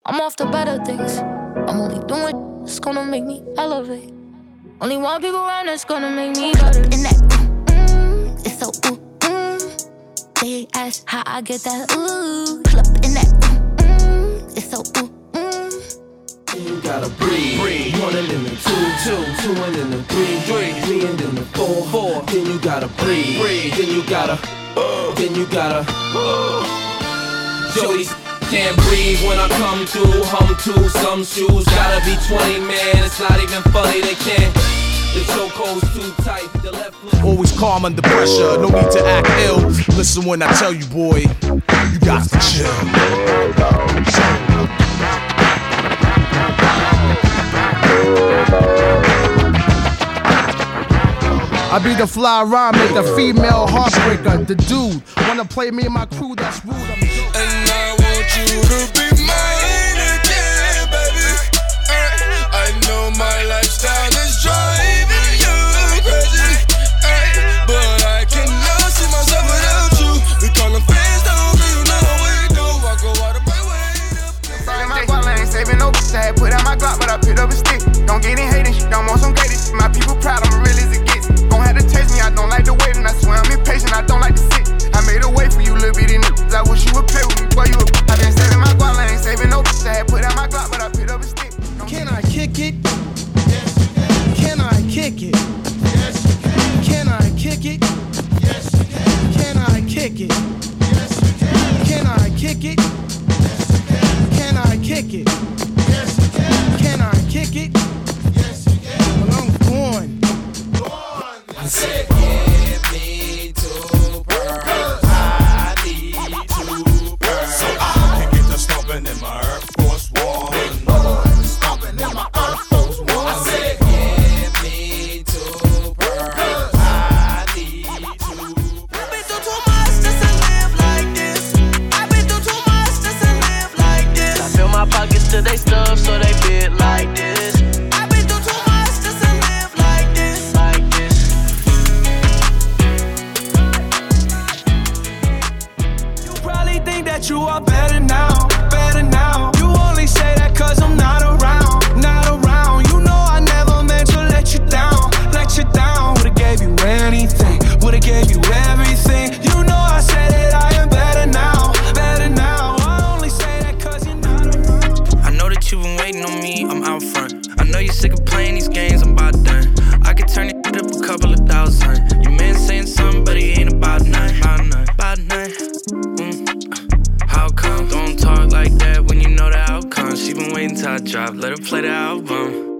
I'm off to better things. I'm only doing that's gonna make me elevate. Only one people around that's gonna make me better. In that it's so They ask how I get that club in that it's so You gotta breathe. One and then the two and then the three and then the four. Then you gotta breathe. Then you gotta Jody's can't breathe when I come to, hum to some shoes. Gotta be 20, man, it's not even funny, they can't. The chokehold's too tight, the left foot. Always calm under pressure, no need to act ill. Listen when I tell you, boy, you got to chill. I be the fly rhyme, make the female heartbreaker. The dude wanna play me and my crew, that's rude. And I want you to be mine again, baby. I know my lifestyle is driving you crazy, but I cannot see myself without you. We call them fans, don't you know we do. I go out of my way. Saving my guap, I ain't saving no bitch. I had put out my Glock, but I picked up a stick. Don't get in hating, shit, don't want some gated shit. My people proud, I'm real as it gets. Gon' have to taste me, I don't like to wait, and I swear I'm impatient, I don't like to sit. I made a way for you, little bitty niggas. I wish you would play with me, boy, you I been saving my guap, I ain't saving no bitch. I had put out my Glock, but I picked up a stick. Can I kick it? Yes, you can. Can I kick it? Yes, you can. Can I kick it? Yes, you can. Can I kick it? Yes, you can. Can I kick it? Yes, you can. Can I kick it? Yes, you can. Can I kick it? Yes, you can. Well, I'm going. I said, give me two pearls. I need two pearls. So I can get the stomping in my Air Force One. Stomping in my Air Force One. I said, give me two pearls. I need two pearls. I've been through too much just to live like this. I've been through too much just to live like this. I fill my pockets till they stuff so they fit like this. I've been through too much just to live like this. Like this. You probably think that you are better now, better now. You only say that cause I'm not around, not around. You know I never meant to let you down, let you down. Would've gave you anything, would've gave you everything. You know I said that I am better now, better now. I only say that cause you're not around. I know that you've been waiting on me, I'm out front. I know you're sick of playing these games, I'm about done. I could turn it up a couple of thousand. Your man saying something, but he ain't about none, about none, about none. How come? Don't talk like that when you know the outcome. She been waiting till I drop, let her play the album.